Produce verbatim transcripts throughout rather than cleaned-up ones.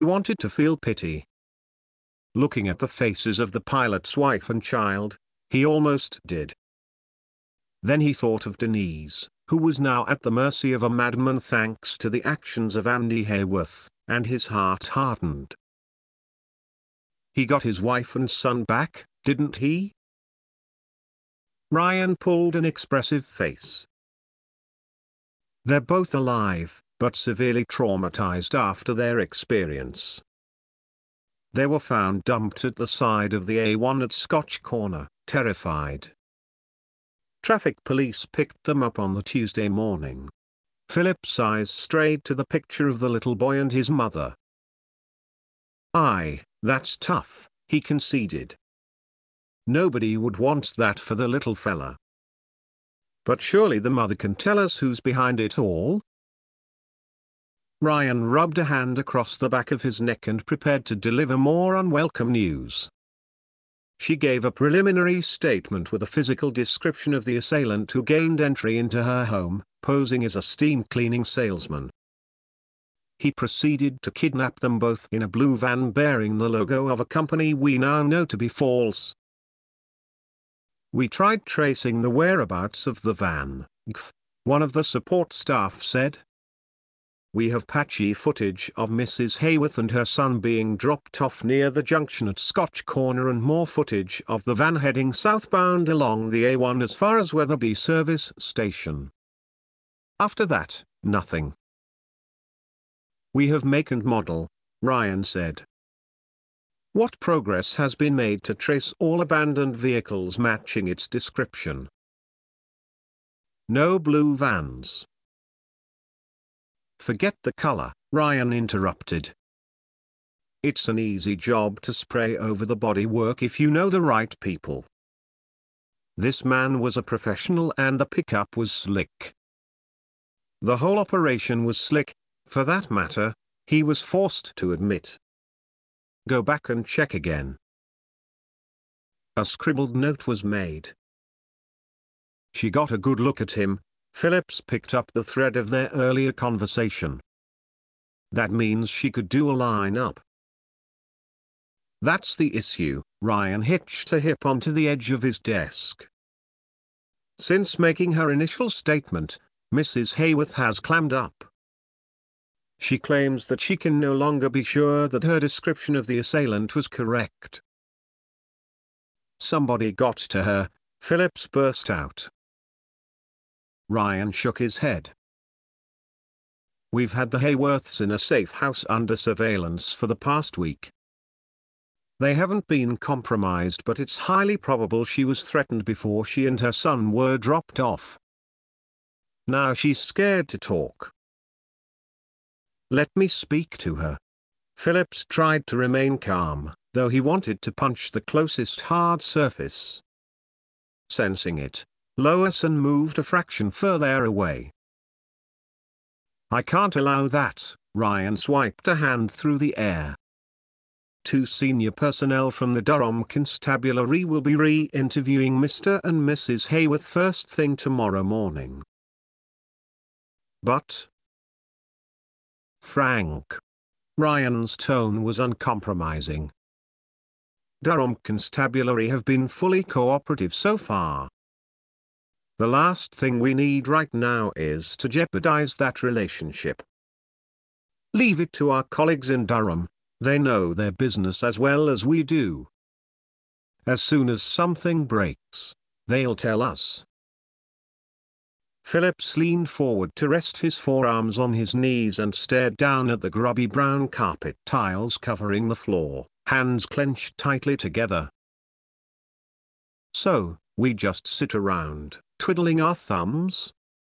wanted to feel pity. Looking at the faces of the pilot's wife and child, he almost did. Then he thought of Denise, who was now at the mercy of a madman thanks to the actions of Andy Hayworth, and his heart hardened. He got his wife and son back, didn't he? Ryan pulled an expressive face. They're both alive, but severely traumatized after their experience. They were found dumped at the side of the A one at Scotch Corner, terrified. Traffic police picked them up on the Tuesday morning. Philip's eyes strayed to the picture of the little boy and his mother. "Aye, that's tough," he conceded. "Nobody would want that for the little fella. But surely the mother can tell us who's behind it all?" Ryan rubbed a hand across the back of his neck and prepared to deliver more unwelcome news. She gave a preliminary statement with a physical description of the assailant who gained entry into her home, posing as a steam cleaning salesman. He proceeded to kidnap them both in a blue van bearing the logo of a company we now know to be false. "We tried tracing the whereabouts of the van," one of the support staff said. "We have patchy footage of Missus Hayworth and her son being dropped off near the junction at Scotch Corner and more footage of the van heading southbound along the A one as far as Wetherby service station. After that, nothing." "We have make and model," Ryan said. "What progress has been made to trace all abandoned vehicles matching its description?" "No blue vans." "Forget the color," Ryan interrupted. "It's an easy job to spray over the bodywork if you know the right people. This man was a professional and the pickup was slick. The whole operation was slick, for that matter, he was forced to admit. Go back and check again." A scribbled note was made. She got a good look at him. Phillips picked up the thread of their earlier conversation. "That means she could do a line-up." "That's the issue." Ryan hitched a hip onto the edge of his desk. "Since making her initial statement, Missus Hayworth has clammed up. She claims that she can no longer be sure that her description of the assailant was correct." "Somebody got to her," Phillips burst out. Ryan shook his head. "We've had the Hayworths in a safe house under surveillance for the past week. They haven't been compromised, but it's highly probable she was threatened before she and her son were dropped off. Now she's scared to talk." "Let me speak to her." Phillips tried to remain calm, though he wanted to punch the closest hard surface. Sensing it, Lowerson moved a fraction further away. "I can't allow that." Ryan swiped a hand through the air. "Two senior personnel from the Durham Constabulary will be re-interviewing Mister and Missus Hayworth first thing tomorrow morning." "But Frank." Ryan's tone was uncompromising. "Durham Constabulary have been fully cooperative so far. The last thing we need right now is to jeopardize that relationship. Leave it to our colleagues in Durham, they know their business as well as we do. As soon as something breaks, they'll tell us." Phillips leaned forward to rest his forearms on his knees and stared down at the grubby brown carpet tiles covering the floor, hands clenched tightly together. "So, we just sit around, twiddling our thumbs?"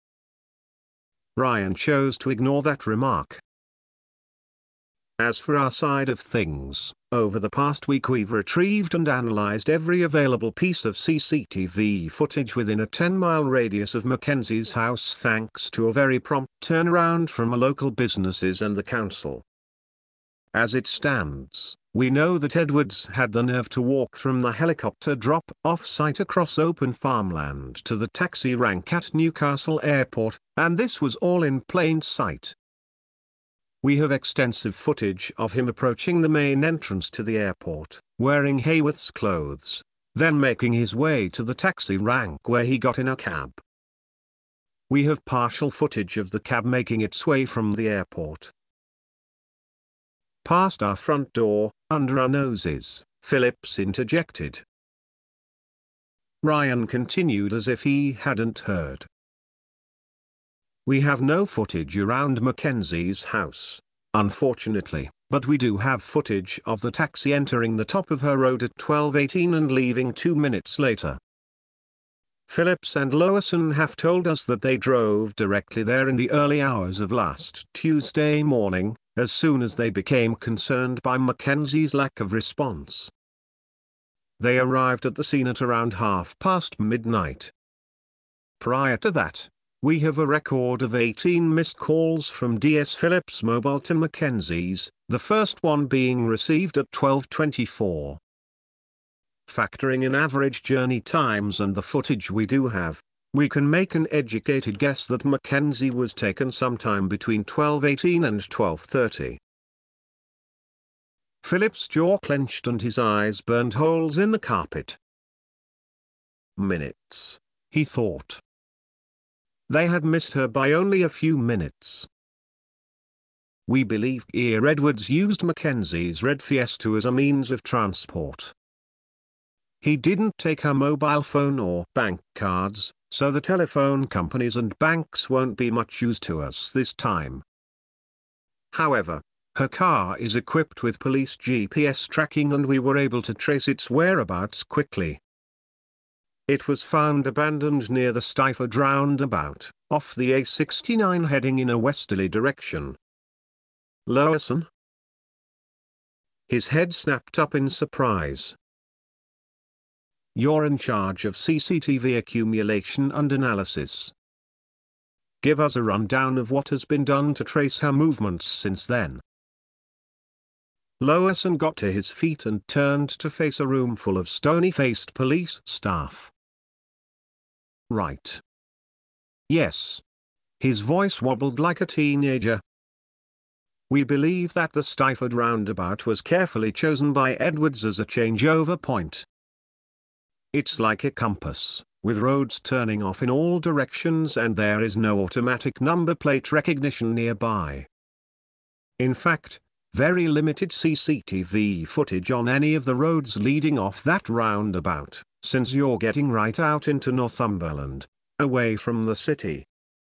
Ryan chose to ignore that remark. "As for our side of things, over the past week we've retrieved and analyzed every available piece of C C T V footage within a ten mile radius of Mackenzie's house thanks to a very prompt turnaround from local businesses and the council. As it stands, we know that Edwards had the nerve to walk from the helicopter drop-off site across open farmland to the taxi rank at Newcastle Airport, and this was all in plain sight. We have extensive footage of him approaching the main entrance to the airport, wearing Hayworth's clothes, then making his way to the taxi rank where he got in a cab. We have partial footage of the cab making its way from the airport past our front door, under our noses, Phillips interjected. Ryan continued as if he hadn't heard. We have no footage around Mackenzie's house, unfortunately, but we do have footage of the taxi entering the top of her road at twelve eighteen and leaving two minutes later. Phillips and Lowerson have told us that they drove directly there in the early hours of last Tuesday morning, as soon as they became concerned by Mackenzie's lack of response. They arrived at the scene at around half past midnight. Prior to that, we have a record of eighteen missed calls from D S Phillips' mobile to Mackenzie's, the first one being received at twelve twenty-four. Factoring in average journey times and the footage we do have, we can make an educated guess that Mackenzie was taken sometime between twelve eighteen and twelve thirty. Philip's jaw clenched and his eyes burned holes in the carpet. Minutes, he thought. They had missed her by only a few minutes. We believe Keir Edwards used Mackenzie's red Fiesta as a means of transport. He didn't take her mobile phone or bank cards, so the telephone companies and banks won't be much use to us this time. However, her car is equipped with police G P S tracking and we were able to trace its whereabouts quickly. It was found abandoned near the Stiford roundabout, off the A sixty-nine heading in a westerly direction. Lowerson? His head snapped up in surprise. You're in charge of C C T V accumulation and analysis. Give us a rundown of what has been done to trace her movements since then. Lowerson got to his feet and turned to face a room full of stony-faced police staff. Right. Yes. His voice wobbled like a teenager. We believe that the Stiford roundabout was carefully chosen by Edwards as a changeover point. It's like a compass, with roads turning off in all directions and there is no automatic number plate recognition nearby. In fact, very limited C C T V footage on any of the roads leading off that roundabout, since you're getting right out into Northumberland, away from the city.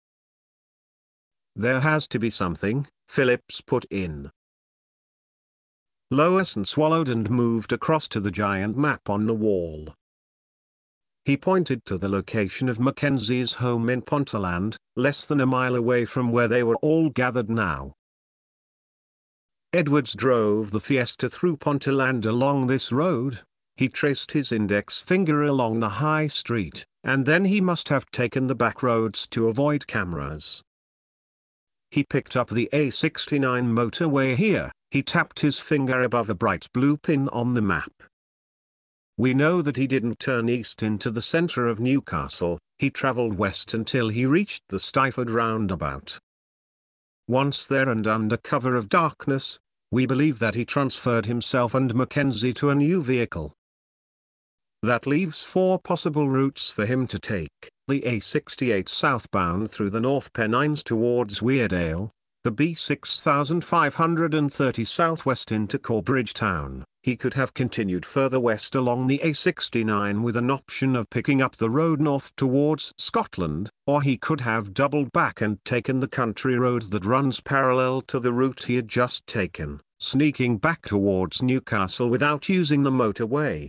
There has to be something, Phillips put in. Lowerson swallowed and moved across to the giant map on the wall. He pointed to the location of Mackenzie's home in Ponteland, less than a mile away from where they were all gathered now. Edwards drove the Fiesta through Ponteland along this road. He traced his index finger along the high street, and then he must have taken the back roads to avoid cameras. He picked up the A sixty-nine motorway here. He tapped his finger above a bright blue pin on the map. We know that he didn't turn east into the center of Newcastle, he traveled west until he reached the Stiford roundabout. Once there and under cover of darkness, we believe that he transferred himself and Mackenzie to a new vehicle. That leaves four possible routes for him to take: the A sixty-eight southbound through the North Pennines towards Weardale, the B six five thirty southwest into Corbridge Town. He could have continued further west along the A sixty-nine with an option of picking up the road north towards Scotland, or he could have doubled back and taken the country road that runs parallel to the route he had just taken, sneaking back towards Newcastle without using the motorway.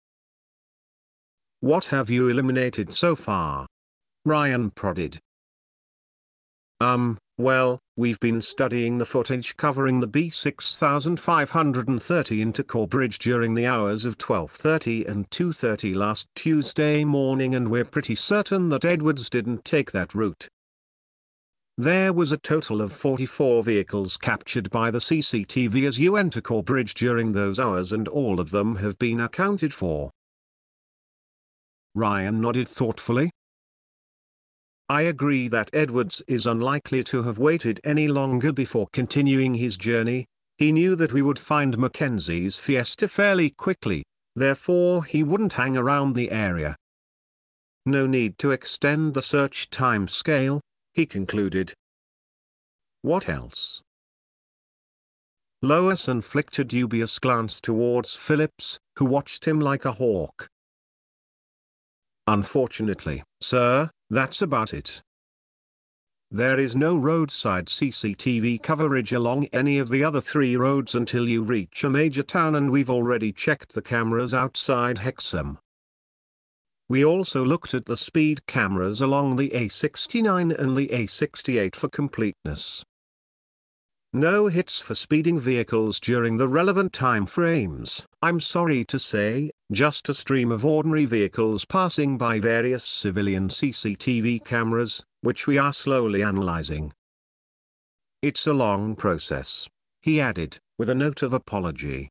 What have you eliminated so far? Ryan prodded. Um, well, we've been studying the footage covering the B six five thirty into Corbridge during the hours of twelve thirty and two thirty last Tuesday morning, and we're pretty certain that Edwards didn't take that route. There was a total of forty-four vehicles captured by the C C T V as you enter Corbridge during those hours, and all of them have been accounted for. Ryan nodded thoughtfully. I agree that Edwards is unlikely to have waited any longer before continuing his journey. He knew that we would find Mackenzie's Fiesta fairly quickly, therefore he wouldn't hang around the area. No need to extend the search timescale, he concluded. What else? Lowerson flicked a dubious glance towards Phillips, who watched him like a hawk. Unfortunately, sir, that's about it. There is no roadside C C T V coverage along any of the other three roads until you reach a major town, and we've already checked the cameras outside Hexham. We also looked at the speed cameras along the A sixty-nine and the A sixty-eight for completeness. No hits for speeding vehicles during the relevant time frames. I'm sorry to say, just a stream of ordinary vehicles passing by various civilian C C T V cameras, which we are slowly analyzing. It's a long process, he added, with a note of apology.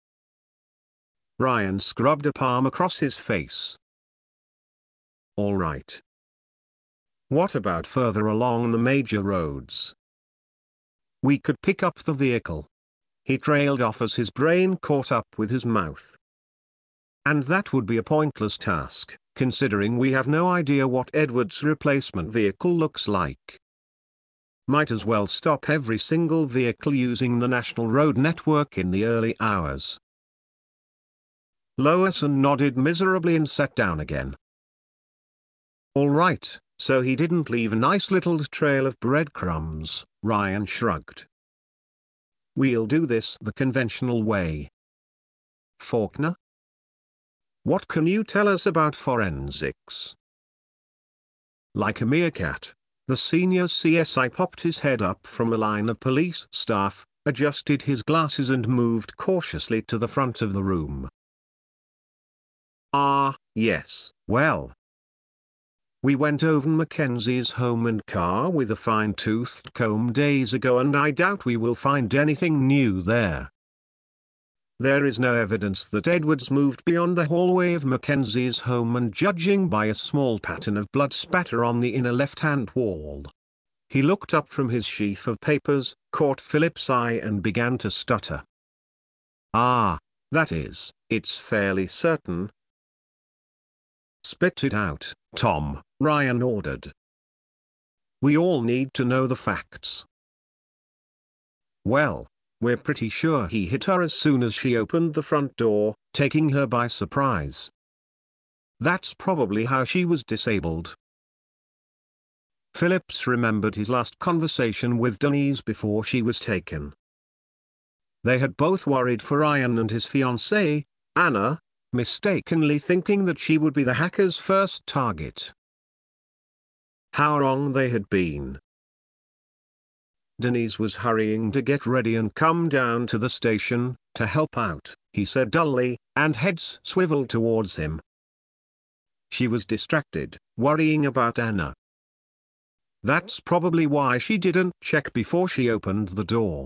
Ryan scrubbed a palm across his face. All right. What about further along the major roads? We could pick up the vehicle. He trailed off as his brain caught up with his mouth. And that would be a pointless task, considering we have no idea what Edwards' replacement vehicle looks like. Might as well stop every single vehicle using the National Road Network in the early hours. Lowerson nodded miserably and sat down again. All right, so he didn't leave a nice little trail of breadcrumbs, Ryan shrugged. We'll do this the conventional way. Faulkner? What can you tell us about forensics? Like a meerkat, the senior C S I popped his head up from a line of police staff, adjusted his glasses and moved cautiously to the front of the room. Ah, yes, well. We went over Mackenzie's home and car with a fine-toothed comb days ago, and I doubt we will find anything new there. There is no evidence that Edwards moved beyond the hallway of Mackenzie's home, and judging by a small pattern of blood spatter on the inner left-hand wall. He looked up from his sheaf of papers, caught Philip's eye and began to stutter. Ah, that is, it's fairly certain. Spit it out, Tom, Ryan ordered. We all need to know the facts. Well, we're pretty sure he hit her as soon as she opened the front door, taking her by surprise. That's probably how she was disabled. Phillips remembered his last conversation with Denise before she was taken. They had both worried for Ryan and his fiancée, Anna, mistakenly thinking that she would be the hacker's first target. How wrong they had been. Denise was hurrying to get ready and come down to the station, to help out, he said dully, and heads swiveled towards him. She was distracted, worrying about Anna. That's probably why she didn't check before she opened the door.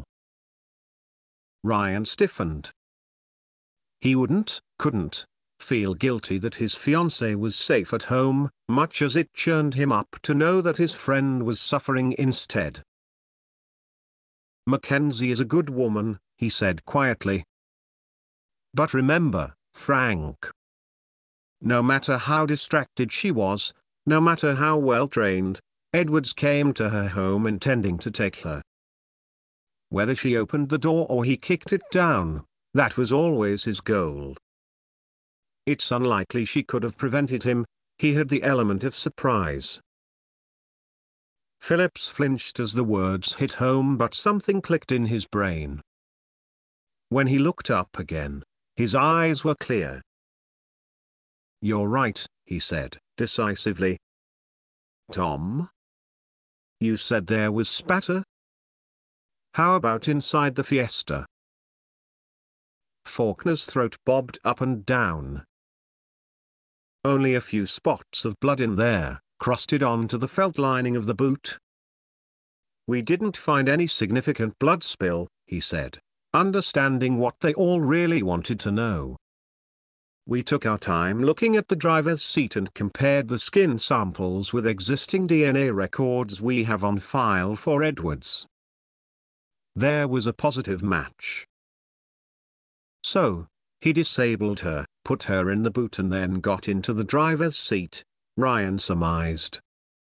Ryan stiffened. He wouldn't, couldn't, feel guilty that his fiancée was safe at home, much as it churned him up to know that his friend was suffering instead. Mackenzie is a good woman, he said quietly. But remember, Frank. No matter how distracted she was, no matter how well trained, Edwards came to her home intending to take her. Whether she opened the door or he kicked it down, that was always his goal. It's unlikely she could have prevented him, he had the element of surprise. Phillips flinched as the words hit home, but something clicked in his brain. When he looked up again, his eyes were clear. You're right, he said, decisively. Tom? You said there was spatter? How about inside the Fiesta? Faulkner's throat bobbed up and down. Only a few spots of blood in there, crusted onto the felt lining of the boot. We didn't find any significant blood spill, he said, understanding what they all really wanted to know. We took our time looking at the driver's seat and compared the skin samples with existing D N A records we have on file for Edwards. There was a positive match. So, he disabled her, put her in the boot and then got into the driver's seat, Ryan surmised.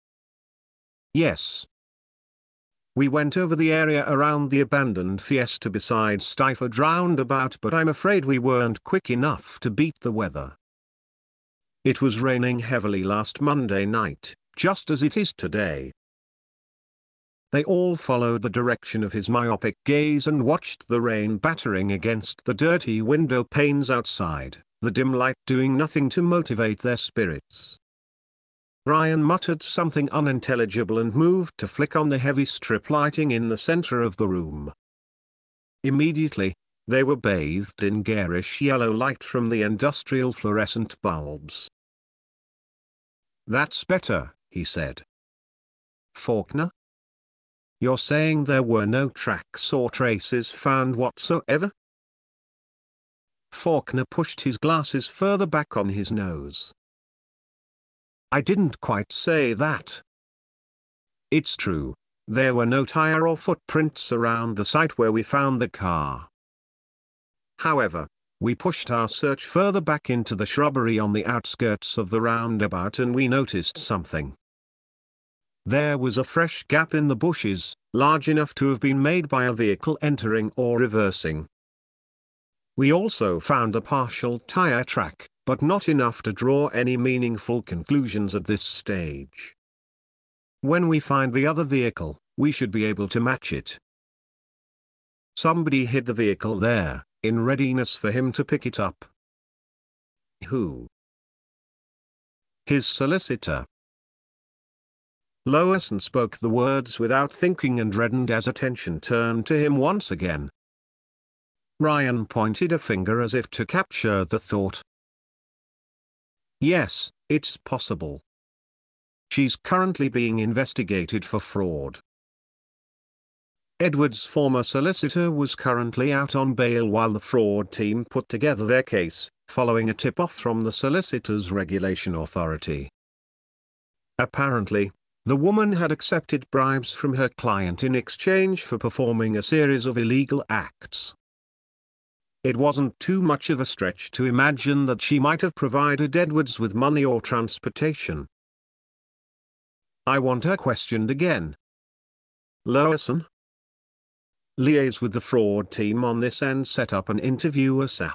Yes. We went over the area around the abandoned Fiesta beside Stiford roundabout, but I'm afraid we weren't quick enough to beat the weather. It was raining heavily last Monday night, just as it is today. They all followed the direction of his myopic gaze and watched the rain battering against the dirty window panes outside, the dim light doing nothing to motivate their spirits. Ryan muttered something unintelligible and moved to flick on the heavy strip lighting in the center of the room. Immediately, they were bathed in garish yellow light from the industrial fluorescent bulbs. "That's better," he said. "Faulkner? You're saying there were no tracks or traces found whatsoever?" Faulkner pushed his glasses further back on his nose. "I didn't quite say that. It's true, there were no tire or footprints around the site where we found the car. However, we pushed our search further back into the shrubbery on the outskirts of the roundabout and we noticed something. There was a fresh gap in the bushes, large enough to have been made by a vehicle entering or reversing. We also found a partial tire track, but not enough to draw any meaningful conclusions at this stage. When we find the other vehicle, we should be able to match it. Somebody hid the vehicle there, in readiness for him to pick it up." "Who?" "His solicitor." Lowerson spoke the words without thinking and reddened as attention turned to him once again. Ryan pointed a finger as if to capture the thought. "Yes, it's possible. She's currently being investigated for fraud." Edwards' former solicitor was currently out on bail while the fraud team put together their case, following a tip-off from the Solicitors Regulation Authority. Apparently, the woman had accepted bribes from her client in exchange for performing a series of illegal acts. It wasn't too much of a stretch to imagine that she might have provided Edwards with money or transportation. "I want her questioned again." "Lowerson? Liaise with the fraud team on this and set up an interview ASAP."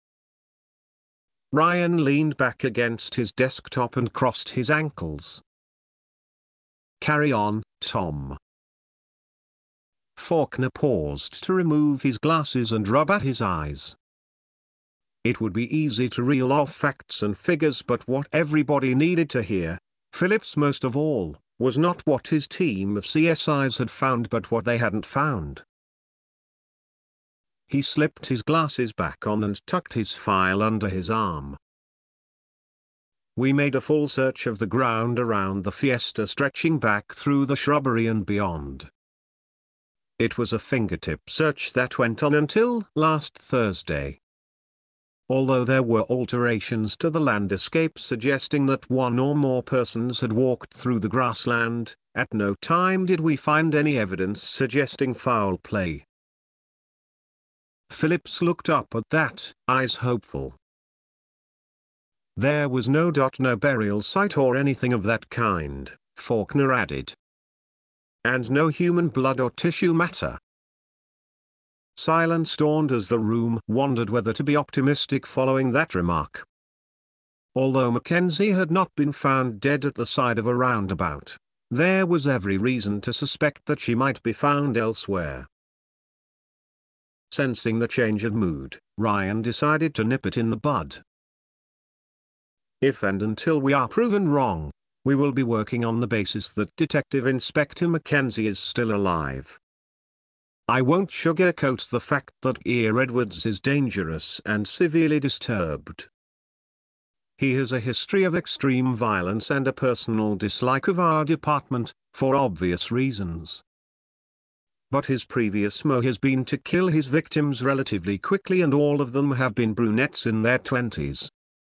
Ryan leaned back against his desktop and crossed his ankles. "Carry on, Tom." Faulkner paused to remove his glasses and rub at his eyes. It would be easy to reel off facts and figures, but what everybody needed to hear, Phillips most of all, was not what his team of C S Is had found but what they hadn't found. He slipped his glasses back on and tucked his file under his arm. "We made a full search of the ground around the Fiesta stretching back through the shrubbery and beyond. It was a fingertip search that went on until last Thursday. Although there were alterations to the landscape suggesting that one or more persons had walked through the grassland, at no time did we find any evidence suggesting foul play." Phillips looked up at that, eyes hopeful. "There was no dot, no burial site or anything of that kind," Faulkner added. "And no human blood or tissue matter." Silence dawned as the room wondered whether to be optimistic following that remark. Although Mackenzie had not been found dead at the side of a roundabout, there was every reason to suspect that she might be found elsewhere. Sensing the change of mood, Ryan decided to nip it in the bud. "If and until we are proven wrong, we will be working on the basis that Detective Inspector Mackenzie is still alive. I won't sugarcoat the fact that Ear Edwards is dangerous and severely disturbed. He has a history of extreme violence and a personal dislike of our department, for obvious reasons. But his previous M O has been to kill his victims relatively quickly, and all of them have been brunettes in their twenties.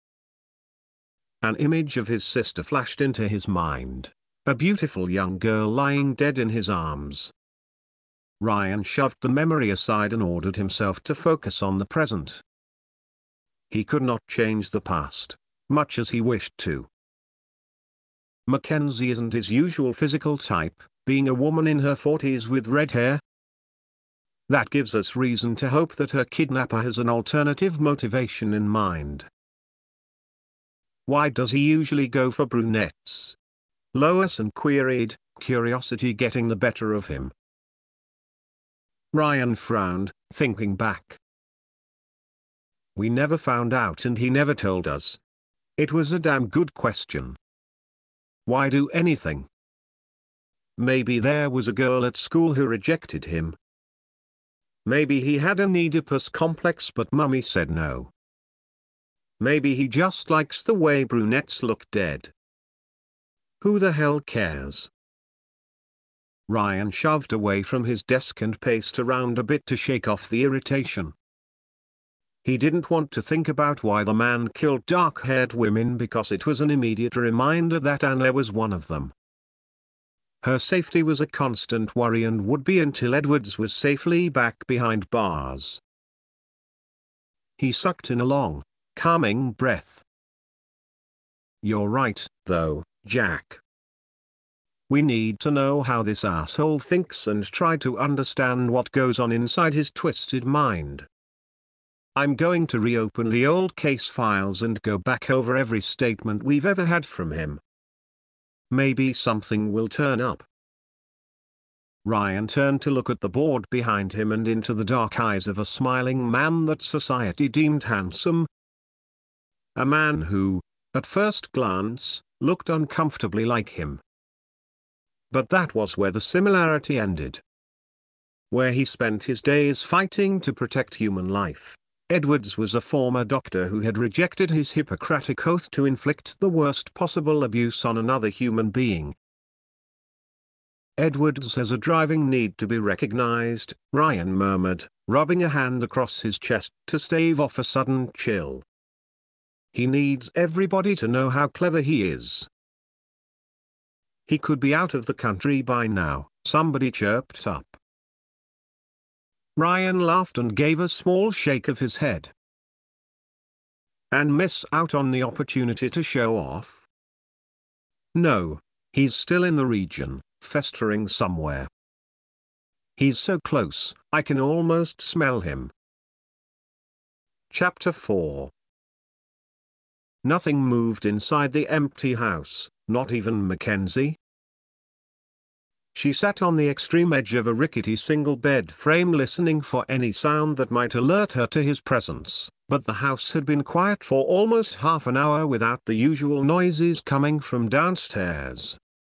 An image of his sister flashed into his mind, a beautiful young girl lying dead in his arms. Ryan shoved the memory aside and ordered himself to focus on the present. He could not change the past, much as he wished to. Mackenzie isn't his usual physical type, being a woman in her forties with red hair. That gives us reason to hope that her kidnapper has an alternative motivation in mind. Why does he usually go for brunettes? Lois queried, curiosity getting the better of him. Ryan frowned, thinking back. We never found out and he never told us. It was a damn good question. Why do anything? Maybe there was a girl at school who rejected him. Maybe he had an Oedipus complex but mummy said no. Maybe he just likes the way brunettes look dead. Who the hell cares? Ryan shoved away from his desk and paced around a bit to shake off the irritation. He didn't want to think about why the man killed dark-haired women because it was an immediate reminder that Anna was one of them. Her safety was a constant worry and would be until Edwards was safely back behind bars. He sucked in a long, calming breath. You're right, though, Jack. We need to know how this asshole thinks and try to understand what goes on inside his twisted mind. I'm going to reopen the old case files and go back over every statement we've ever had from him. Maybe something will turn up. Ryan turned to look at the board behind him and into the dark eyes of a smiling man that society deemed handsome. A man who, at first glance, looked uncomfortably like him. But that was where the similarity ended. Where he spent his days fighting to protect human life, Edwards was a former doctor who had rejected his Hippocratic oath to inflict the worst possible abuse on another human being. Edwards has a driving need to be recognized, Ryan murmured, rubbing a hand across his chest to stave off a sudden chill. He needs everybody to know how clever he is. He could be out of the country by now, somebody chirped up. Ryan laughed and gave a small shake of his head. And miss out on the opportunity to show off? No, he's still in the region, festering somewhere. He's so close, I can almost smell him. Chapter four. Nothing moved inside the empty house, not even Mackenzie. She sat on the extreme edge of a rickety single bed frame listening for any sound that might alert her to his presence, but the house had been quiet for almost half an hour without the usual noises coming from downstairs.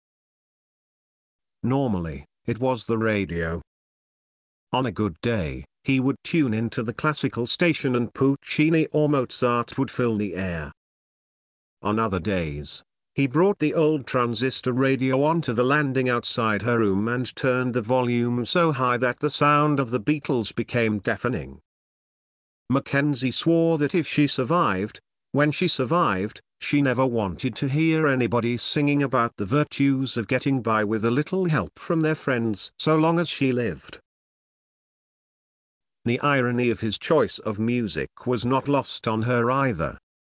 Normally, it was the radio. On a good day, he would tune into the classical station and Puccini or Mozart would fill the air. On other days, he brought the old transistor radio onto the landing outside her room and turned the volume so high that the sound of the Beatles became deafening. Mackenzie swore that if she survived, when she survived, she never wanted to hear anybody singing about the virtues of getting by with a little help from their friends so long as she lived. The irony of his choice of music was not lost on her either.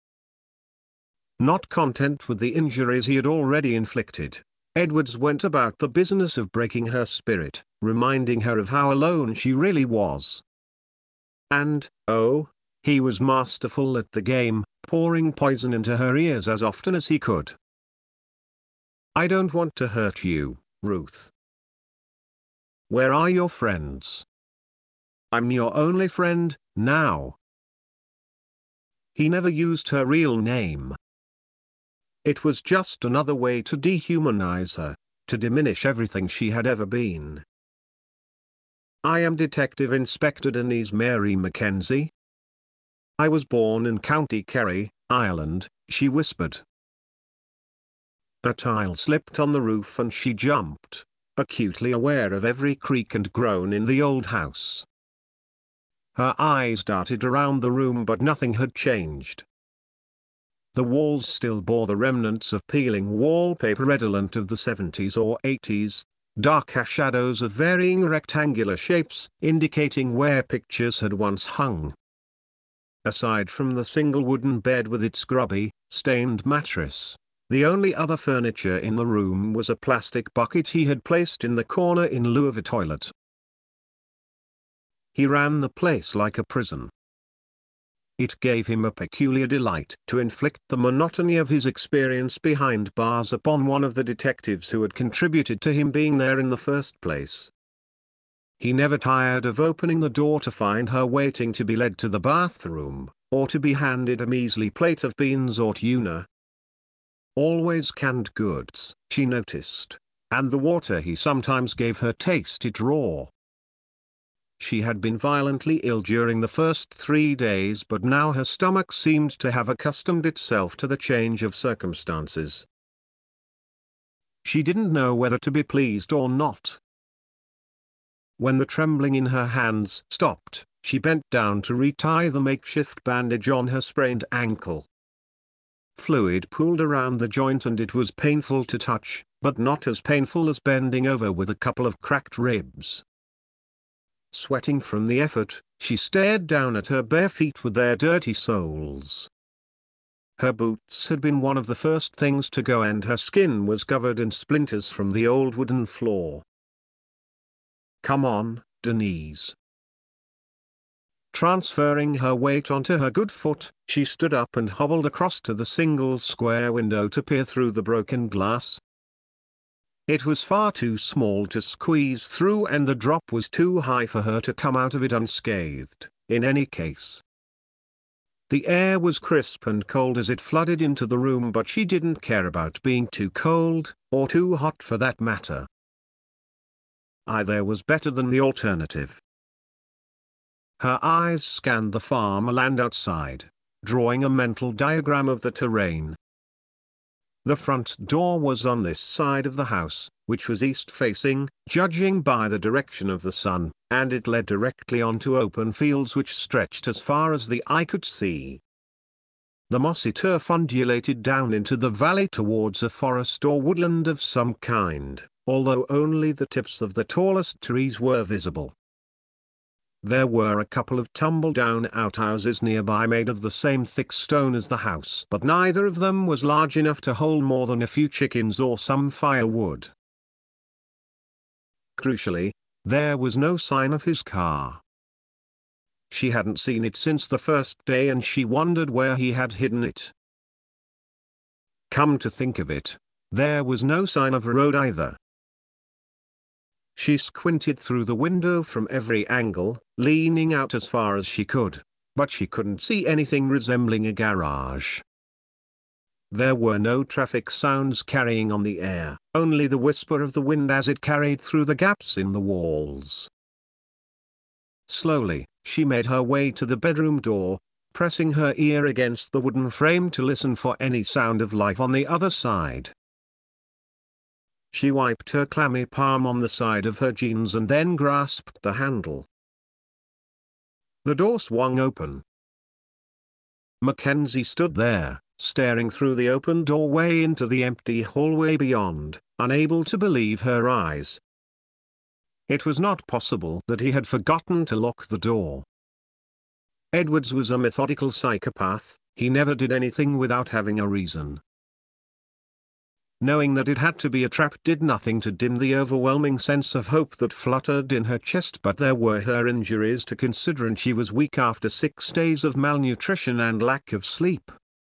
Not content with the injuries he had already inflicted, Edwards went about the business of breaking her spirit, reminding her of how alone she really was. And, oh, he was masterful at the game, pouring poison into her ears as often as he could. I don't want to hurt you, Ruth. Where are your friends? I'm your only friend, now. He never used her real name. It was just another way to dehumanize her, to diminish everything she had ever been. I am Detective Inspector Denise Mary Mackenzie. I was born in County Kerry, Ireland, she whispered. A tile slipped on the roof and she jumped, acutely aware of every creak and groan in the old house. Her eyes darted around the room but nothing had changed. The walls still bore the remnants of peeling wallpaper redolent of the seventies or eighties, dark shadows of varying rectangular shapes indicating where pictures had once hung. Aside from the single wooden bed with its grubby, stained mattress, the only other furniture in the room was a plastic bucket he had placed in the corner in lieu of a toilet. He ran the place like a prison. It gave him a peculiar delight to inflict the monotony of his experience behind bars upon one of the detectives who had contributed to him being there in the first place. He never tired of opening the door to find her waiting to be led to the bathroom, or to be handed a measly plate of beans or tuna. Always canned goods, she noticed, and the water he sometimes gave her tasted raw. She had been violently ill during the first three days, but now her stomach seemed to have accustomed itself to the change of circumstances. She didn't know whether to be pleased or not. When the trembling in her hands stopped, she bent down to retie the makeshift bandage on her sprained ankle. Fluid pooled around the joint and it was painful to touch, but not as painful as bending over with a couple of cracked ribs. Sweating from the effort, she stared down at her bare feet with their dirty soles. Her boots had been one of the first things to go and her skin was covered in splinters from the old wooden floor. "Come on, Denise." Transferring her weight onto her good foot, she stood up and hobbled across to the single square window to peer through the broken glass. It was far too small to squeeze through and the drop was too high for her to come out of it unscathed, in any case. The air was crisp and cold as it flooded into the room, but she didn't care about being too cold, or too hot for that matter. Either was better than the alternative. Her eyes scanned the farmland outside, drawing a mental diagram of the terrain. The front door was on this side of the house, which was east-facing, judging by the direction of the sun, and it led directly onto open fields which stretched as far as the eye could see. The mossy turf undulated down into the valley towards a forest or woodland of some kind, although only the tips of the tallest trees were visible. There were a couple of tumble-down outhouses nearby made of the same thick stone as the house, but neither of them was large enough to hold more than a few chickens or some firewood. Crucially, there was no sign of his car. She hadn't seen it since the first day and she wondered where he had hidden it. Come to think of it, there was no sign of a road either. She squinted through the window from every angle, leaning out as far as she could, but she couldn't see anything resembling a garage. There were no traffic sounds carrying on the air, only the whisper of the wind as it carried through the gaps in the walls. Slowly, she made her way to the bedroom door, pressing her ear against the wooden frame to listen for any sound of life on the other side. She wiped her clammy palm on the side of her jeans and then grasped the handle. The door swung open. Mackenzie stood there, staring through the open doorway into the empty hallway beyond, unable to believe her eyes. It was not possible that he had forgotten to lock the door. Edwards was a methodical psychopath, he never did anything without having a reason. Knowing that it had to be a trap did nothing to dim the overwhelming sense of hope that fluttered in her chest, but there were her injuries to consider and she was weak after six days of malnutrition and lack of sleep.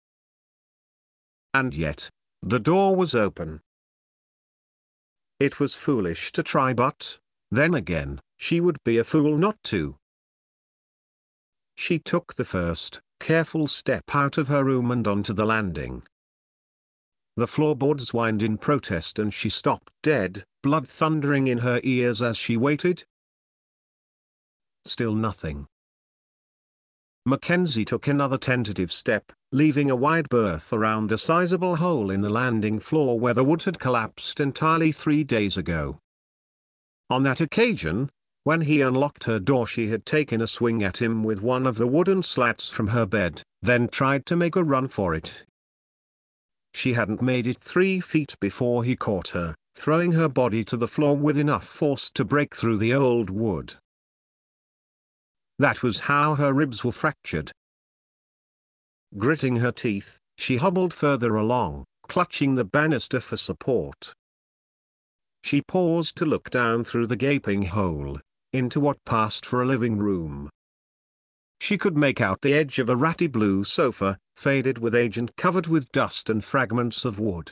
And yet, the door was open. It was foolish to try, but, then again, she would be a fool not to. She took the first, careful step out of her room and onto the landing. The floorboards whined in protest and she stopped dead, blood thundering in her ears as she waited. Still nothing. Mackenzie took another tentative step, leaving a wide berth around a sizable hole in the landing floor where the wood had collapsed entirely three days ago. On that occasion, when he unlocked her door, she had taken a swing at him with one of the wooden slats from her bed, then tried to make a run for it. She hadn't made it three feet before he caught her, throwing her body to the floor with enough force to break through the old wood. That was how her ribs were fractured. Gritting her teeth, she hobbled further along, clutching the banister for support. She paused to look down through the gaping hole, into what passed for a living room. She could make out the edge of a ratty blue sofa, faded with age and covered with dust and fragments of wood.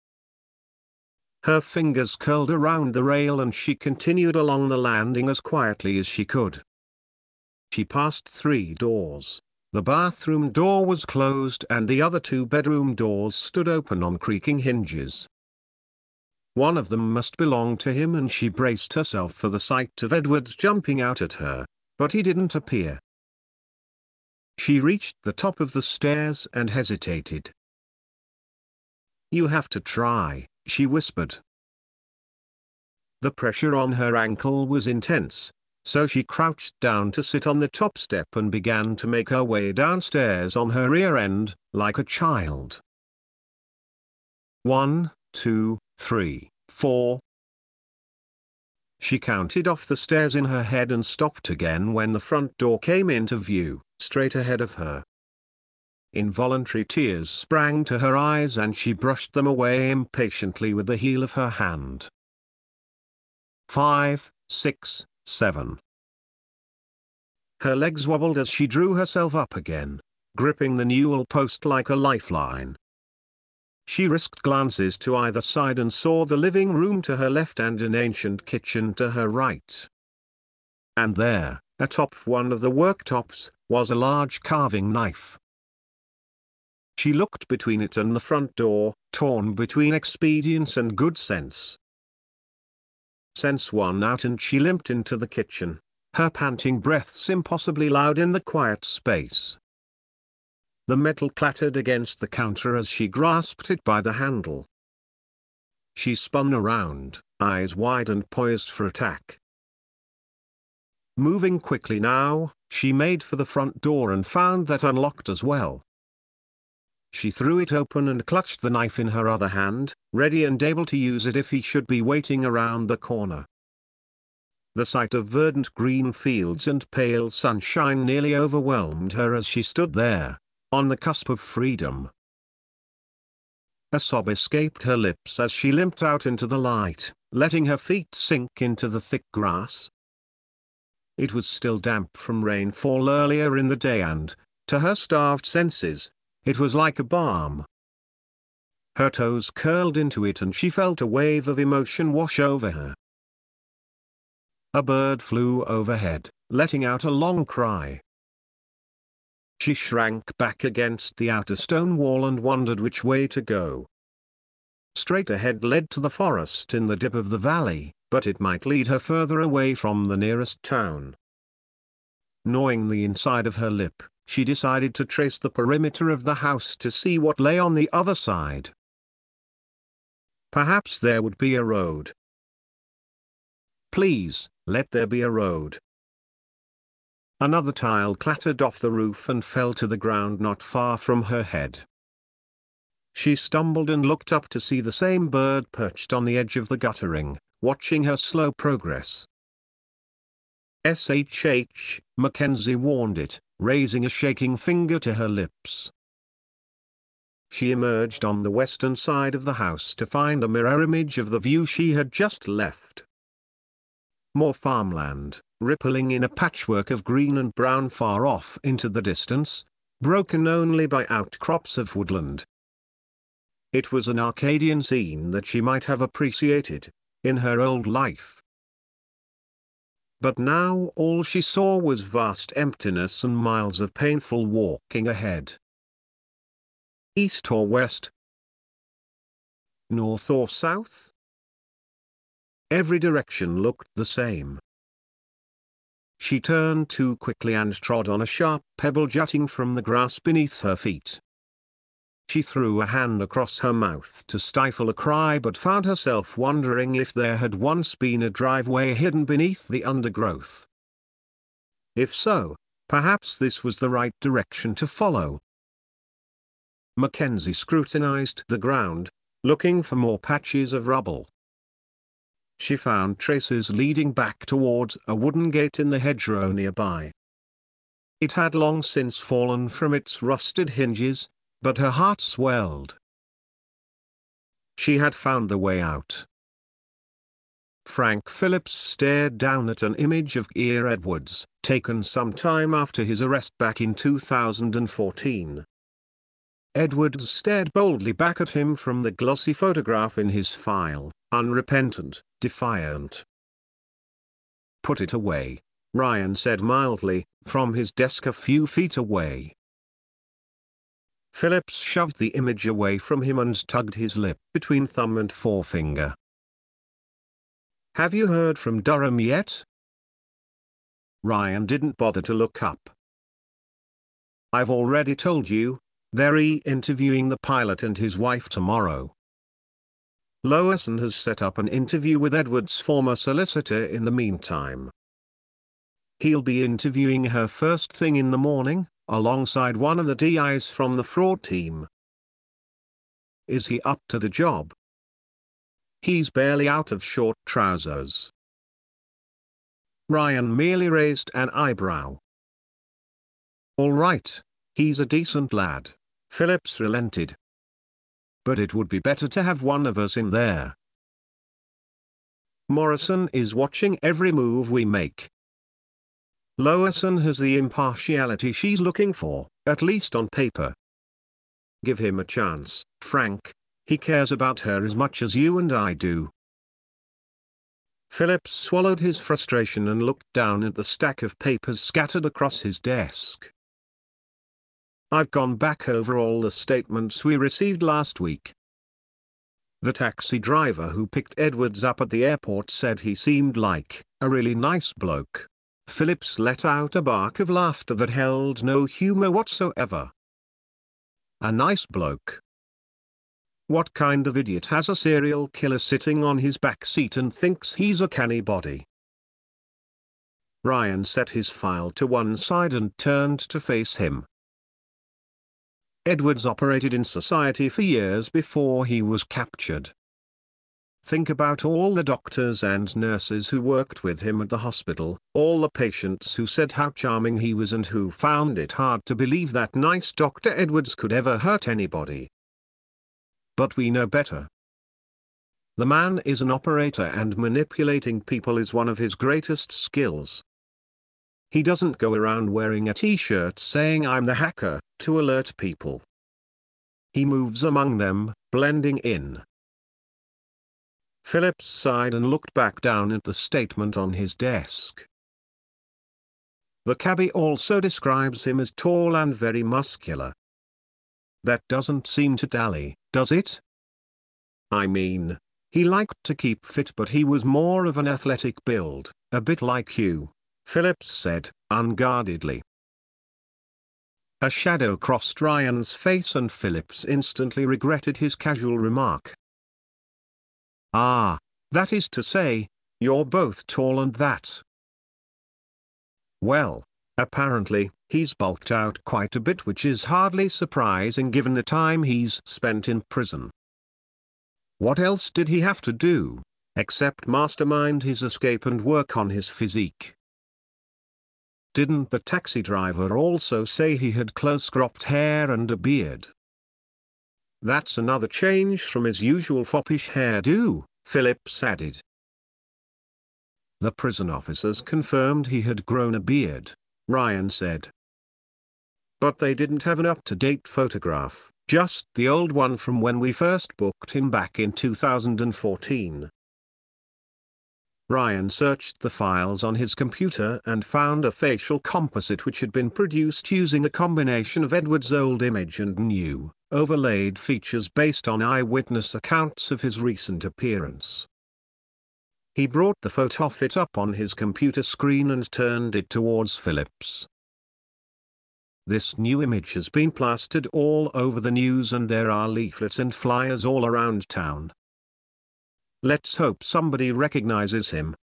Her fingers curled around the rail and she continued along the landing as quietly as she could. She passed three doors. The bathroom door was closed and the other two bedroom doors stood open on creaking hinges. One of them must belong to him, and she braced herself for the sight of Edwards jumping out at her, but he didn't appear. She reached the top of the stairs and hesitated. "You have to try," she whispered. The pressure on her ankle was intense, so she crouched down to sit on the top step and began to make her way downstairs on her rear end, like a child. One, two, three, four. She counted off the stairs in her head and stopped again when the front door came into view, straight ahead of her. Involuntary tears sprang to her eyes and she brushed them away impatiently with the heel of her hand. Five, six, seven. Her legs wobbled as she drew herself up again, gripping the newel post like a lifeline. She risked glances to either side and saw the living room to her left and an ancient kitchen to her right. And there, atop one of the worktops, was a large carving knife. She looked between it and the front door, torn between expedience and good sense. Sense won out and she limped into the kitchen, her panting breaths impossibly loud in the quiet space. The metal clattered against the counter as she grasped it by the handle. She spun around, eyes wide and poised for attack. Moving quickly now, she made for the front door and found that unlocked as well. She threw it open and clutched the knife in her other hand, ready and able to use it if he should be waiting around the corner. The sight of verdant green fields and pale sunshine nearly overwhelmed her as she stood there, on the cusp of freedom. A sob escaped her lips as she limped out into the light, letting her feet sink into the thick grass. It was still damp from rainfall earlier in the day and, to her starved senses, it was like a balm. Her toes curled into it and she felt a wave of emotion wash over her. A bird flew overhead, letting out a long cry. She shrank back against the outer stone wall and wondered which way to go. Straight ahead led to the forest in the dip of the valley, but it might lead her further away from the nearest town. Gnawing the inside of her lip, she decided to trace the perimeter of the house to see what lay on the other side. Perhaps there would be a road. Please, let there be a road. Another tile clattered off the roof and fell to the ground not far from her head. She stumbled and looked up to see the same bird perched on the edge of the guttering, watching her slow progress. S H H, Mackenzie warned it, raising a shaking finger to her lips. She emerged on the western side of the house to find a mirror image of the view she had just left. More farmland, rippling in a patchwork of green and brown far off into the distance, broken only by outcrops of woodland. It was an Arcadian scene that she might have appreciated, in her old life. But now all she saw was vast emptiness and miles of painful walking ahead. East or west? North or south? Every direction looked the same. She turned too quickly and trod on a sharp pebble jutting from the grass beneath her feet. She threw a hand across her mouth to stifle a cry but found herself wondering if there had once been a driveway hidden beneath the undergrowth. If so, perhaps this was the right direction to follow. Mackenzie scrutinized the ground, looking for more patches of rubble. She found traces leading back towards a wooden gate in the hedgerow nearby. It had long since fallen from its rusted hinges, but her heart swelled. She had found the way out. Frank Phillips stared down at an image of Keir Edwards, taken some time after his arrest back in two thousand fourteen. Edwards stared boldly back at him from the glossy photograph in his file, unrepentant, defiant. "Put it away," Ryan said mildly, from his desk a few feet away. Phillips shoved the image away from him and tugged his lip between thumb and forefinger. "Have you heard from Durham yet?" Ryan didn't bother to look up. "I've already told you, they're re-interviewing the pilot and his wife tomorrow. Lowerson has set up an interview with Edwards' former solicitor in the meantime. He'll be interviewing her first thing in the morning, alongside one of the D Is from the fraud team. Is he up to the job?" "He's barely out of short trousers." Ryan merely raised an eyebrow. "All right, he's a decent lad," Phillips relented. "But it would be better to have one of us in there. Morrison is watching every move we make. Lowerson has the impartiality she's looking for, at least on paper. Give him a chance, Frank. He cares about her as much as you and I do." Phillips swallowed his frustration and looked down at the stack of papers scattered across his desk. "I've gone back over all the statements we received last week. The taxi driver who picked Edwards up at the airport said he seemed like a really nice bloke." Phillips let out a bark of laughter that held no humor whatsoever. "A nice bloke? What kind of idiot has a serial killer sitting on his back seat and thinks he's a canny body?" Ryan set his file to one side and turned to face him. "Edwards operated in society for years before he was captured. Think about all the doctors and nurses who worked with him at the hospital, all the patients who said how charming he was and who found it hard to believe that nice Doctor Edwards could ever hurt anybody. But we know better. The man is an operator and manipulating people is one of his greatest skills. He doesn't go around wearing a t-shirt saying 'I'm the hacker' to alert people. He moves among them, blending in." Phillips sighed and looked back down at the statement on his desk. "The cabbie also describes him as tall and very muscular. That doesn't seem to tally, does it? I mean, he liked to keep fit but he was more of an athletic build, a bit like you," Phillips said, unguardedly. A shadow crossed Ryan's face and Phillips instantly regretted his casual remark. "Ah, that is to say, you're both tall and that." "Well, apparently, he's bulked out quite a bit, which is hardly surprising given the time he's spent in prison. What else did he have to do, except mastermind his escape and work on his physique? Didn't the taxi driver also say he had close-cropped hair and a beard?" "That's another change from his usual foppish hairdo," Phillips added. "The prison officers confirmed he had grown a beard," Ryan said. "But they didn't have an up-to-date photograph, just the old one from when we first booked him back in two thousand fourteen. Ryan searched the files on his computer and found a facial composite which had been produced using a combination of Edwards' old image and new, overlaid features based on eyewitness accounts of his recent appearance. He brought the photo-fit up on his computer screen and turned it towards Phillips. "This new image has been plastered all over the news and there are leaflets and flyers all around town. Let's hope somebody recognizes him."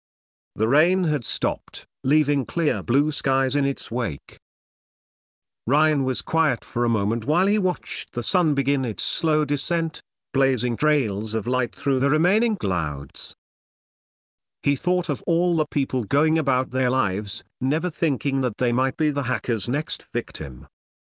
The rain had stopped, leaving clear blue skies in its wake. Ryan was quiet for a moment while he watched the sun begin its slow descent, blazing trails of light through the remaining clouds. He thought of all the people going about their lives, never thinking that they might be the hacker's next victim.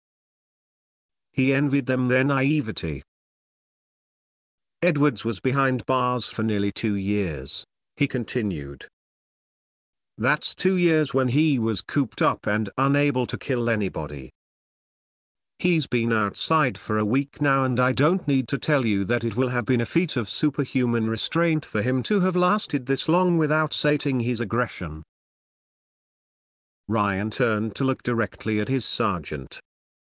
He envied them their naivety. Edwards was behind bars for nearly two years, he continued. That's two years when he was cooped up and unable to kill anybody. He's been outside for a week now, and I don't need to tell you that it will have been a feat of superhuman restraint for him to have lasted this long without sating his aggression. Ryan turned to look directly at his sergeant.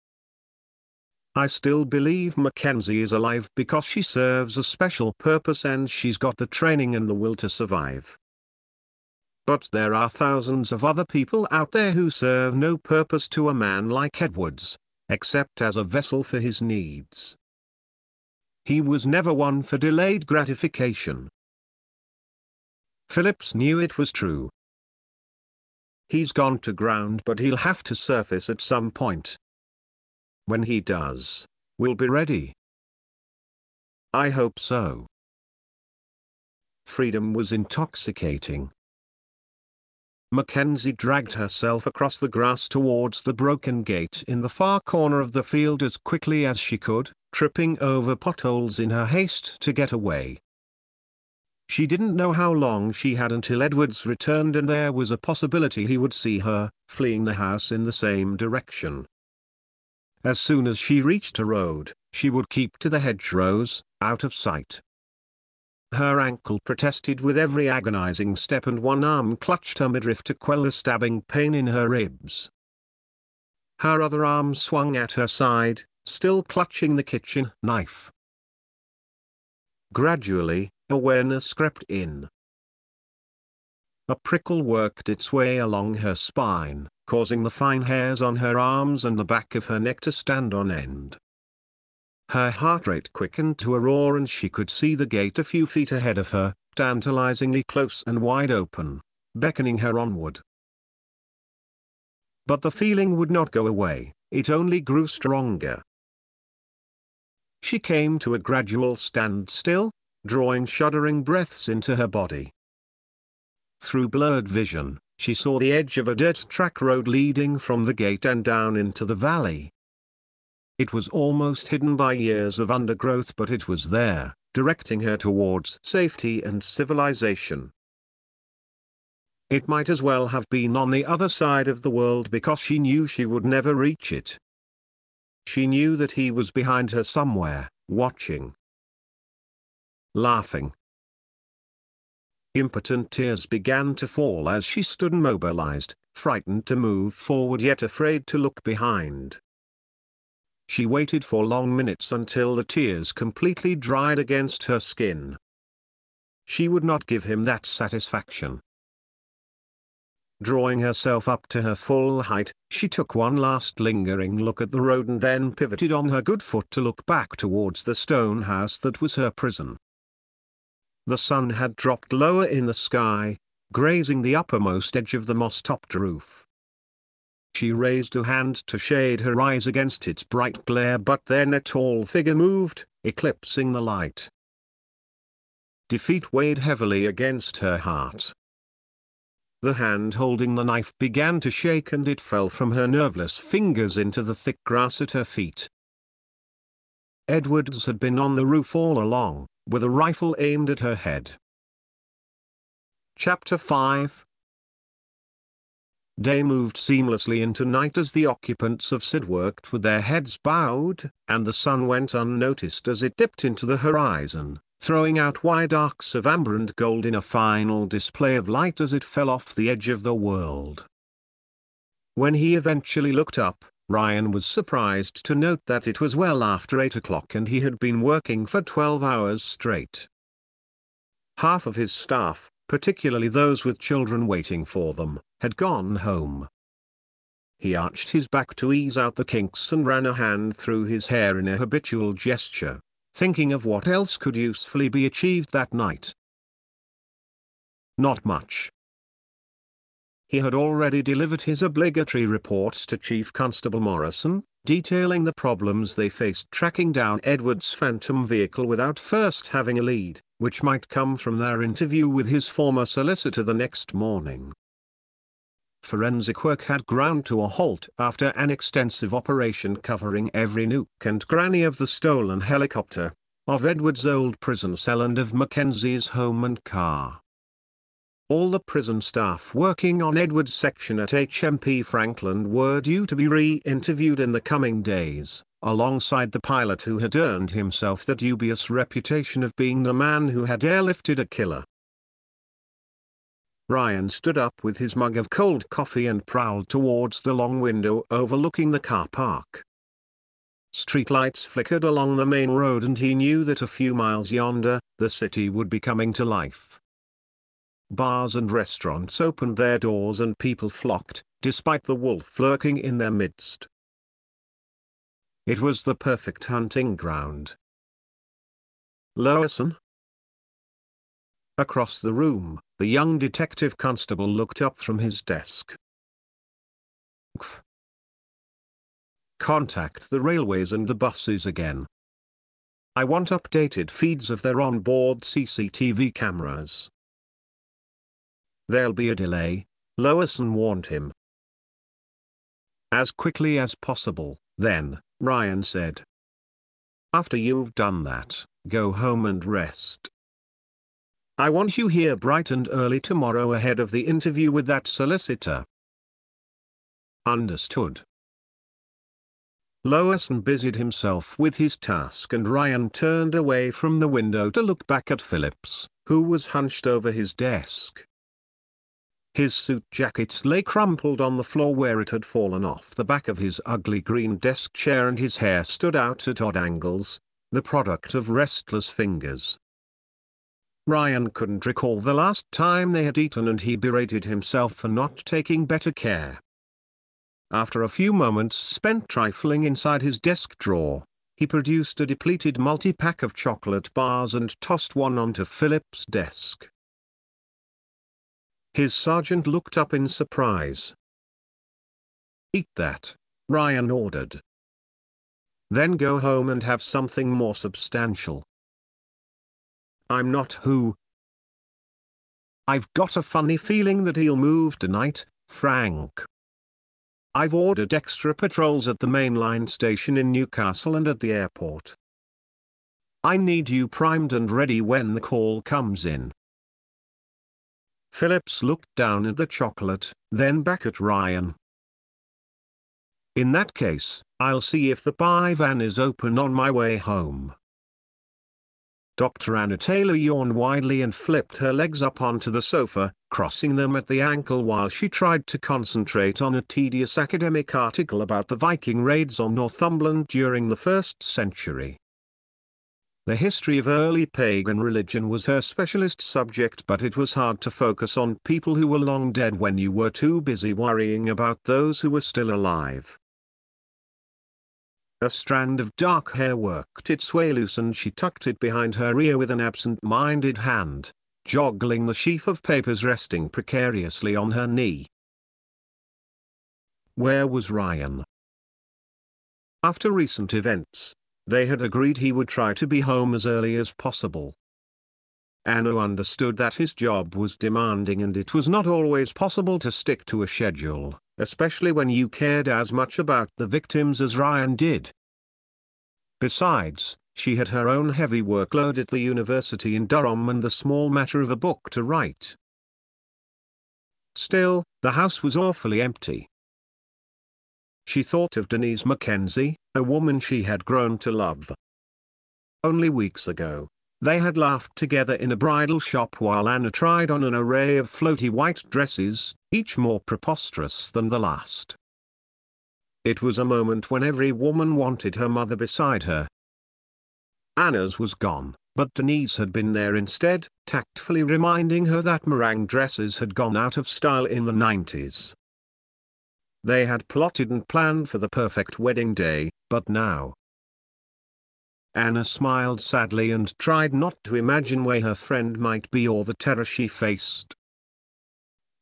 I still believe Mackenzie is alive because she serves a special purpose and she's got the training and the will to survive. But there are thousands of other people out there who serve no purpose to a man like Edwards, except as a vessel for his needs. He was never one for delayed gratification. Phillips knew it was true. He's gone to ground, but he'll have to surface at some point. When he does, we'll be ready. I hope so. Freedom was intoxicating. Mackenzie dragged herself across the grass towards the broken gate in the far corner of the field as quickly as she could, tripping over potholes in her haste to get away. She didn't know how long she had until Edwards returned, and there was a possibility he would see her, fleeing the house in the same direction. As soon as she reached a road, she would keep to the hedgerows, out of sight. Her ankle protested with every agonizing step, and one arm clutched her midriff to quell the stabbing pain in her ribs. Her other arm swung at her side, still clutching the kitchen knife. Gradually, awareness crept in. A prickle worked its way along her spine, causing the fine hairs on her arms and the back of her neck to stand on end. Her heart rate quickened to a roar, and she could see the gate a few feet ahead of her, tantalizingly close and wide open, beckoning her onward. But the feeling would not go away, it only grew stronger. She came to a gradual standstill, drawing shuddering breaths into her body. Through blurred vision, she saw the edge of a dirt track road leading from the gate and down into the valley. It was almost hidden by years of undergrowth, but it was there, directing her towards safety and civilization. It might as well have been on the other side of the world, because she knew she would never reach it. She knew that he was behind her somewhere, watching. Laughing. Impotent tears began to fall as she stood immobilized, frightened to move forward yet afraid to look behind. She waited for long minutes until the tears completely dried against her skin. She would not give him that satisfaction. Drawing herself up to her full height, she took one last lingering look at the road and then pivoted on her good foot to look back towards the stone house that was her prison. The sun had dropped lower in the sky, grazing the uppermost edge of the moss-topped roof. She raised a hand to shade her eyes against its bright glare, but then a tall figure moved, eclipsing the light. Defeat weighed heavily against her heart. The hand holding the knife began to shake, and it fell from her nerveless fingers into the thick grass at her feet. Edwards had been on the roof all along, with a rifle aimed at her head. Chapter five. Day moved seamlessly into night as the occupants of Sid worked with their heads bowed, and the sun went unnoticed as it dipped into the horizon, throwing out wide arcs of amber and gold in a final display of light as it fell off the edge of the world. When he eventually looked up, Ryan was surprised to note that it was well after eight o'clock and he had been working for twelve hours straight. Half of his staff, particularly those with children waiting for them, had gone home. He arched his back to ease out the kinks and ran a hand through his hair in a habitual gesture, thinking of what else could usefully be achieved that night. Not much. He had already delivered his obligatory report to Chief Constable Morrison, detailing the problems they faced tracking down Edward's phantom vehicle without first having a lead, which might come from their interview with his former solicitor the next morning. Forensic work had ground to a halt after an extensive operation covering every nook and cranny of the stolen helicopter, of Edward's old prison cell and of Mackenzie's home and car. All the prison staff working on Edward's section at H M P Franklin were due to be re-interviewed in the coming days, alongside the pilot who had earned himself the dubious reputation of being the man who had airlifted a killer. Ryan stood up with his mug of cold coffee and prowled towards the long window overlooking the car park. Streetlights flickered along the main road and he knew that a few miles yonder, the city would be coming to life. Bars and restaurants opened their doors and people flocked, despite the wolf lurking in their midst. It was the perfect hunting ground. Lowerson? Across the room, the young detective constable looked up from his desk. Kf. Contact the railways and the buses again. I want updated feeds of their on-board C C T V cameras. There'll be a delay, Lowerson warned him. As quickly as possible, then, Ryan said. After you've done that, go home and rest. I want you here bright and early tomorrow ahead of the interview with that solicitor. Understood. Lowerson busied himself with his task and Ryan turned away from the window to look back at Phillips, who was hunched over his desk. His suit jacket lay crumpled on the floor where it had fallen off the back of his ugly green desk chair and his hair stood out at odd angles, the product of restless fingers. Ryan couldn't recall the last time they had eaten and he berated himself for not taking better care. After a few moments spent trifling inside his desk drawer, he produced a depleted multi-pack of chocolate bars and tossed one onto Philip's desk. His sergeant looked up in surprise. Eat that, Ryan ordered. Then go home and have something more substantial. I'm not who. I've got a funny feeling that he'll move tonight, Frank. I've ordered extra patrols at the main line station in Newcastle and at the airport. I need you primed and ready when the call comes in. Phillips looked down at the chocolate, then back at Ryan. In that case, I'll see if the buy van is open on my way home. Doctor Anna Taylor yawned widely and flipped her legs up onto the sofa, crossing them at the ankle while she tried to concentrate on a tedious academic article about the Viking raids on Northumberland during the first century. The history of early pagan religion was her specialist subject, but it was hard to focus on people who were long dead when you were too busy worrying about those who were still alive. A strand of dark hair worked its way loose and she tucked it behind her ear with an absent-minded hand, joggling the sheaf of papers resting precariously on her knee. Where was Ryan? After recent events, they had agreed he would try to be home as early as possible. Anna understood that his job was demanding and it was not always possible to stick to a schedule, especially when you cared as much about the victims as Ryan did. Besides, she had her own heavy workload at the university in Durham and the small matter of a book to write. Still, the house was awfully empty. She thought of Denise Mackenzie, a woman she had grown to love. Only weeks ago, they had laughed together in a bridal shop while Anna tried on an array of floaty white dresses, each more preposterous than the last. It was a moment when every woman wanted her mother beside her. Anna's was gone, but Denise had been there instead, tactfully reminding her that meringue dresses had gone out of style in the nineties. They had plotted and planned for the perfect wedding day, but now. Anna smiled sadly and tried not to imagine where her friend might be or the terror she faced.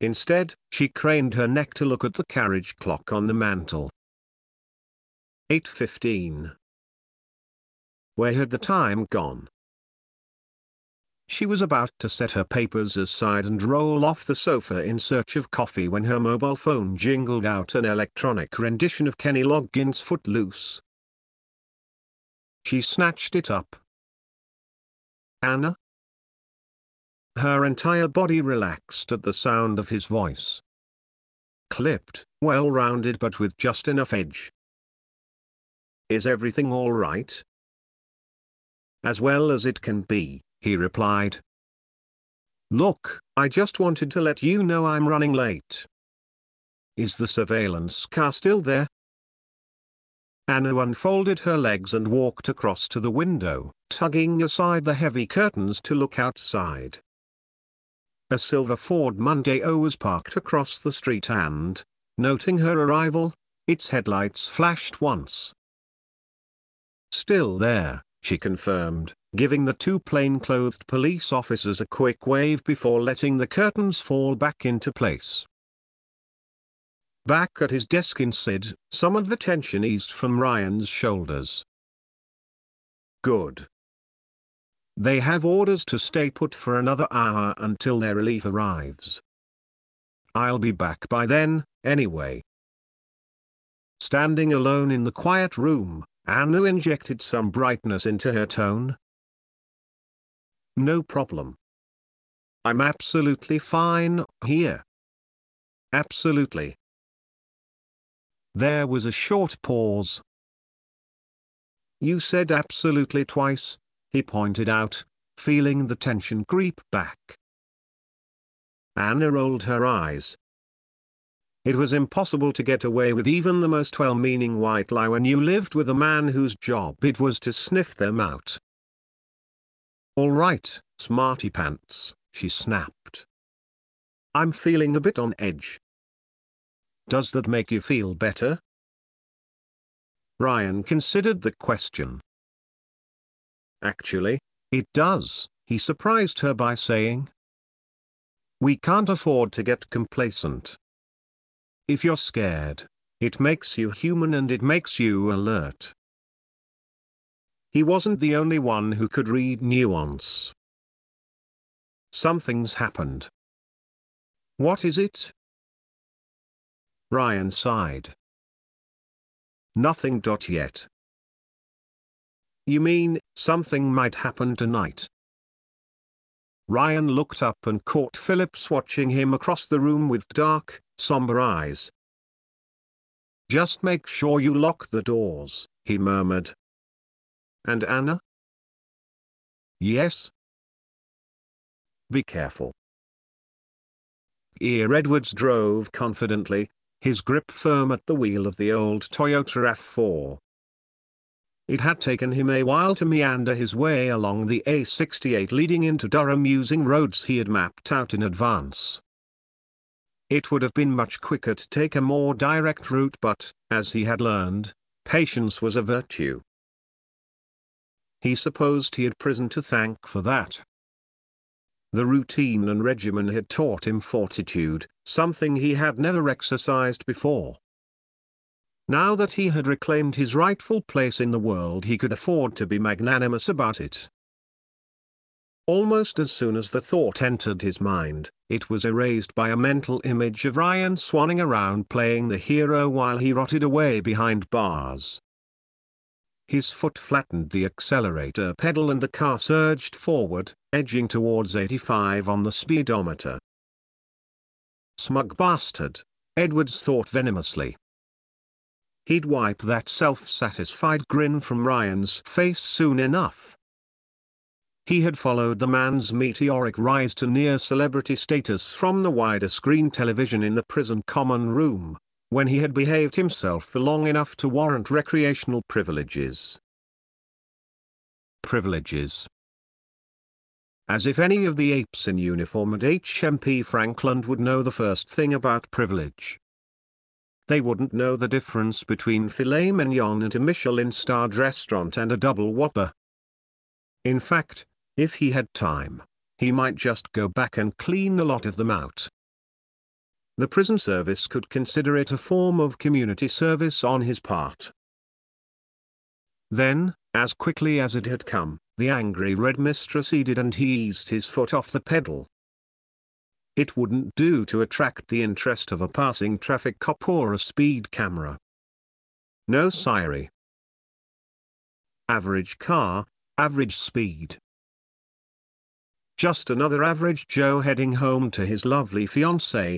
Instead, she craned her neck to look at the carriage clock on the mantel. eight fifteen. Where had the time gone? She was about to set her papers aside and roll off the sofa in search of coffee when her mobile phone jingled out an electronic rendition of Kenny Loggins' Footloose. She snatched it up. Anna? Her entire body relaxed at the sound of his voice. Clipped, well-rounded but with just enough edge. Is everything all right? As well as it can be, he replied. Look, I just wanted to let you know I'm running late. Is the surveillance car still there? Anna unfolded her legs and walked across to the window, tugging aside the heavy curtains to look outside. A silver Ford Mondeo was parked across the street and, noting her arrival, its headlights flashed once. Still there, she confirmed, giving the two plain-clothed police officers a quick wave before letting the curtains fall back into place. Back at his desk in S I D, some of the tension eased from Ryan's shoulders. Good. They have orders to stay put for another hour until their relief arrives. I'll be back by then, anyway. Standing alone in the quiet room, Anna injected some brightness into her tone. No problem. I'm absolutely fine here. Absolutely. There was a short pause. You said absolutely twice, he pointed out, feeling the tension creep back. Anna rolled her eyes. It was impossible to get away with even the most well-meaning white lie when you lived with a man whose job it was to sniff them out. All right, smarty pants, she snapped. I'm feeling a bit on edge. Does that make you feel better? Ryan considered the question. Actually, it does, he surprised her by saying. We can't afford to get complacent. If you're scared, it makes you human and it makes you alert. He wasn't the only one who could read nuance. Something's happened. What is it? Ryan sighed. Nothing. Yet. You mean, something might happen tonight? Ryan looked up and caught Phillips watching him across the room with dark, somber eyes. Just make sure you lock the doors, he murmured. And Anna? Yes? Be careful. Ear Edwards drove confidently, his grip firm at the wheel of the old Toyota RAV four. It had taken him a while to meander his way along the A sixty-eight leading into Durham using roads he had mapped out in advance. It would have been much quicker to take a more direct route, but, as he had learned, patience was a virtue. He supposed he had prison to thank for that. The routine and regimen had taught him fortitude, something he had never exercised before. Now that he had reclaimed his rightful place in the world, he could afford to be magnanimous about it. Almost as soon as the thought entered his mind, it was erased by a mental image of Ryan swanning around playing the hero while he rotted away behind bars. His foot flattened the accelerator pedal and the car surged forward, edging towards eighty-five on the speedometer. Smug bastard, Edwards thought venomously. He'd wipe that self-satisfied grin from Ryan's face soon enough. He had followed the man's meteoric rise to near celebrity status from the wider screen television in the prison common room, when he had behaved himself for long enough to warrant recreational privileges. Privileges. As if any of the apes in uniform at H M P Frankland would know the first thing about privilege. They wouldn't know the difference between filet mignon at a Michelin-starred restaurant and a double whopper. In fact, if he had time, he might just go back and clean the lot of them out. The prison service could consider it a form of community service on his part. Then, as quickly as it had come, the angry red mist receded and he eased his foot off the pedal. It wouldn't do to attract the interest of a passing traffic cop or a speed camera. No siren. Average car, average speed. Just another average Joe heading home to his lovely fiancée.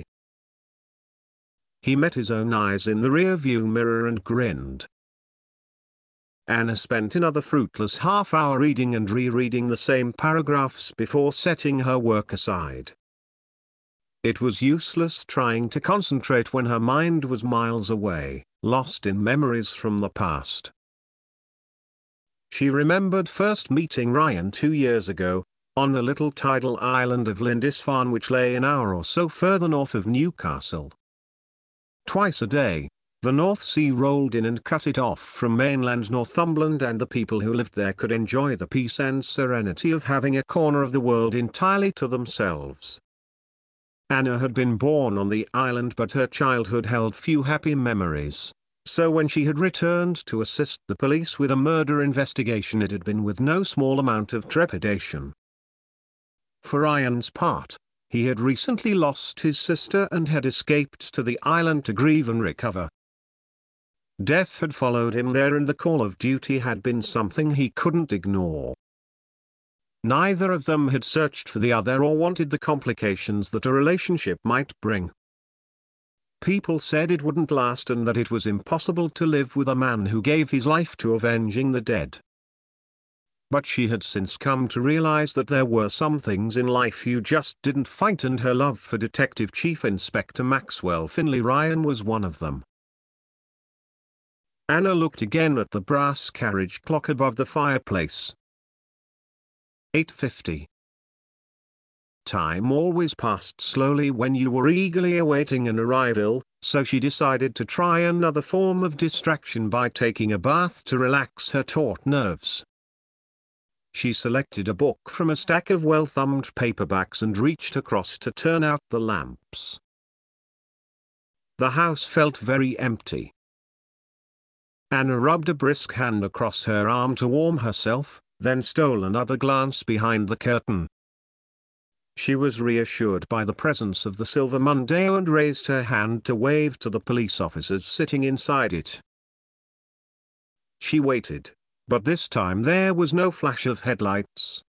He met his own eyes in the rear-view mirror and grinned. Anna spent another fruitless half-hour reading and rereading the same paragraphs before setting her work aside. It was useless trying to concentrate when her mind was miles away, lost in memories from the past. She remembered first meeting Ryan two years ago, on the little tidal island of Lindisfarne, which lay an hour or so further north of Newcastle. Twice a day, the North Sea rolled in and cut it off from mainland Northumberland, and the people who lived there could enjoy the peace and serenity of having a corner of the world entirely to themselves. Anna had been born on the island, but her childhood held few happy memories, so when she had returned to assist the police with a murder investigation, it had been with no small amount of trepidation. For Ryan's part, he had recently lost his sister and had escaped to the island to grieve and recover. Death had followed him there, and the call of duty had been something he couldn't ignore. Neither of them had searched for the other or wanted the complications that a relationship might bring. People said it wouldn't last and that it was impossible to live with a man who gave his life to avenging the dead. But she had since come to realize that there were some things in life you just didn't fight, and her love for Detective Chief Inspector Maxwell Finlay Ryan was one of them. Anna looked again at the brass carriage clock above the fireplace. eight fifty. Time always passed slowly when you were eagerly awaiting an arrival, so she decided to try another form of distraction by taking a bath to relax her taut nerves. She selected a book from a stack of well-thumbed paperbacks and reached across to turn out the lamps. The house felt very empty. Anna rubbed a brisk hand across her arm to warm herself, then stole another glance behind the curtain. She was reassured by the presence of the silver Mondeo and raised her hand to wave to the police officers sitting inside it. She waited, but this time there was no flash of headlights,